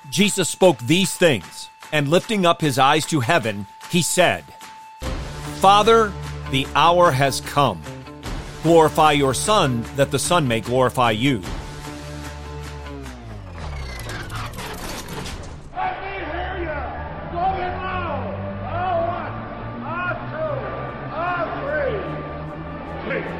Jesus spoke these things, and lifting up his eyes to heaven, he said, Father, the hour has come. Glorify your Son, that the Son may glorify you. Let me hear you! Going loud! A1, A2, A3.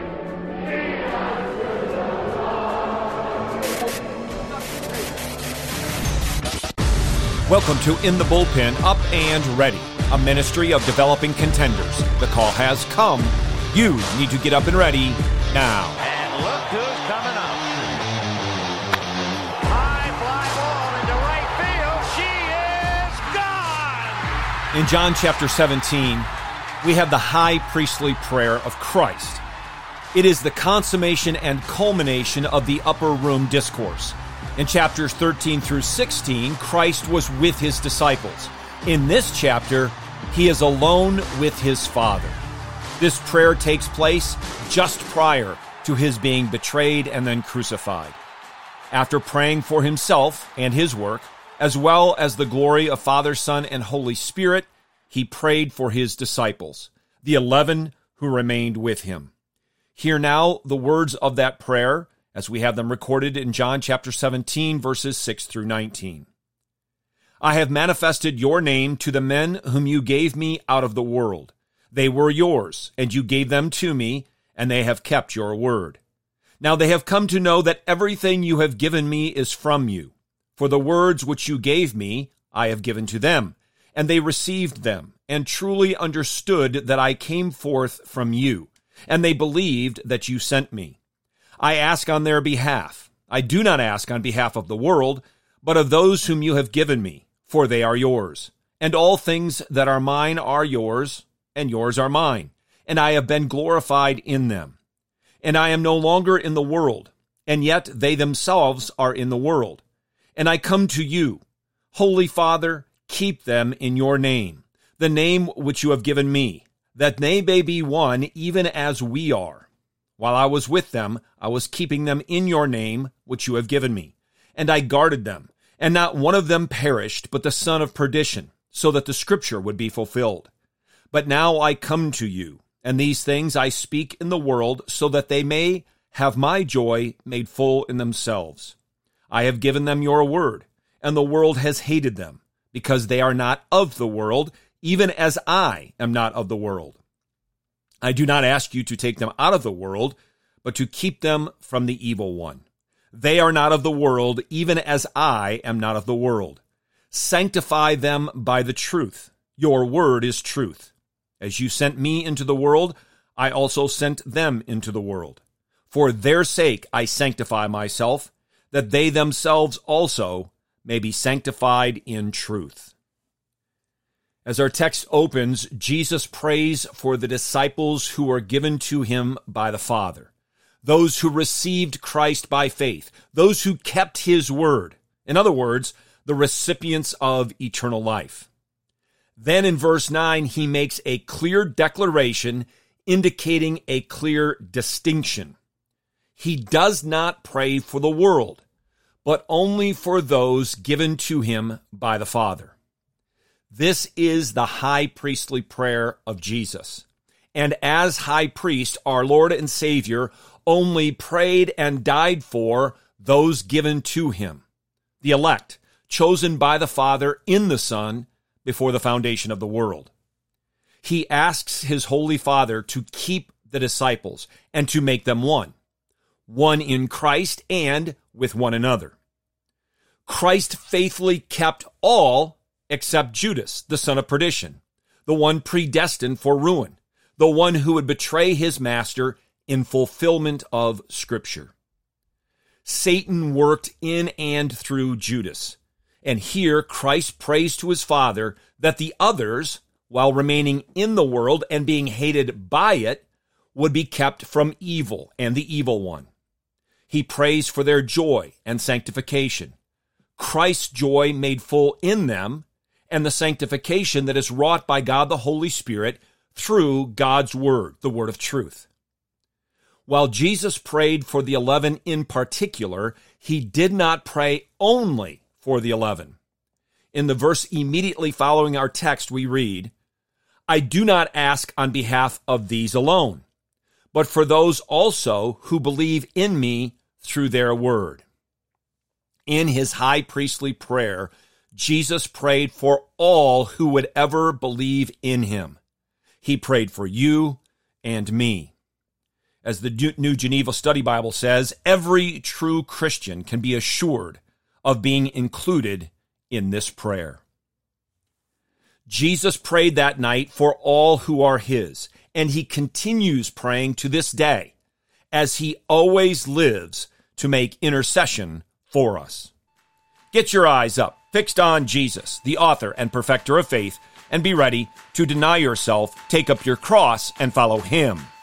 Welcome to In the Bullpen, Up and Ready, a ministry of developing contenders. The call has come. You need to get up and ready now. And look who's coming up. High fly ball into right field. She is gone. In John chapter 17, we have the high priestly prayer of Christ. It is the consummation and culmination of the upper room discourse. In chapters 13 through 16, Christ was with his disciples. In this chapter, he is alone with his Father. This prayer takes place just prior to his being betrayed and then crucified. After praying for himself and his work, as well as the glory of Father, Son, and Holy Spirit, he prayed for his disciples, the 11 who remained with him. Hear now the words of that prayer, as we have them recorded in John chapter 17, verses 6 through 19. I have manifested your name to the men whom you gave me out of the world. They were yours, and you gave them to me, and they have kept your word. Now they have come to know that everything you have given me is from you. For the words which you gave me, I have given to them, and they received them, and truly understood that I came forth from you, and they believed that you sent me. I ask on their behalf. I do not ask on behalf of the world, but of those whom you have given me, for they are yours. And all things that are mine are yours, and yours are mine, and I have been glorified in them. And I am no longer in the world, and yet they themselves are in the world. And I come to you. Holy Father, keep them in your name, the name which you have given me, that they may be one even as we are. While I was with them, I was keeping them in your name, which you have given me. And I guarded them, and not one of them perished, but the son of perdition, so that the scripture would be fulfilled. But now I come to you, and these things I speak in the world, so that they may have my joy made full in themselves. I have given them your word, and the world has hated them, because they are not of the world, even as I am not of the world. I do not ask you to take them out of the world, but to keep them from the evil one. They are not of the world, even as I am not of the world. Sanctify them by the truth. Your word is truth. As you sent me into the world, I also sent them into the world. For their sake I sanctify myself, that they themselves also may be sanctified in truth. As our text opens, Jesus prays for the disciples who were given to him by the Father, those who received Christ by faith, those who kept his word. In other words, the recipients of eternal life. Then in verse 9, he makes a clear declaration indicating a clear distinction. He does not pray for the world, but only for those given to him by the Father. This is the high priestly prayer of Jesus. And as high priest, our Lord and Savior only prayed and died for those given to him, the elect, chosen by the Father in the Son before the foundation of the world. He asks his Holy Father to keep the disciples and to make them one in Christ and with one another. Christ faithfully kept all except Judas, the son of perdition, the one predestined for ruin, the one who would betray his master in fulfillment of Scripture. Satan worked in and through Judas, and here Christ prays to his Father that the others, while remaining in the world and being hated by it, would be kept from evil and the evil one. He prays for their joy and sanctification, Christ's joy made full in them, and the sanctification that is wrought by God the Holy Spirit through God's word, the word of truth. While Jesus prayed for the 11 in particular, he did not pray only for the 11. In the verse immediately following our text, we read, I do not ask on behalf of these alone, but for those also who believe in me through their word. In his high priestly prayer, Jesus prayed for all who would ever believe in him. He prayed for you and me. As the New Geneva Study Bible says, every true Christian can be assured of being included in this prayer. Jesus prayed that night for all who are his, and he continues praying to this day, as he always lives to make intercession for us. Get your eyes up, fixed on Jesus, the author and perfecter of faith, and be ready to deny yourself, take up your cross, and follow him.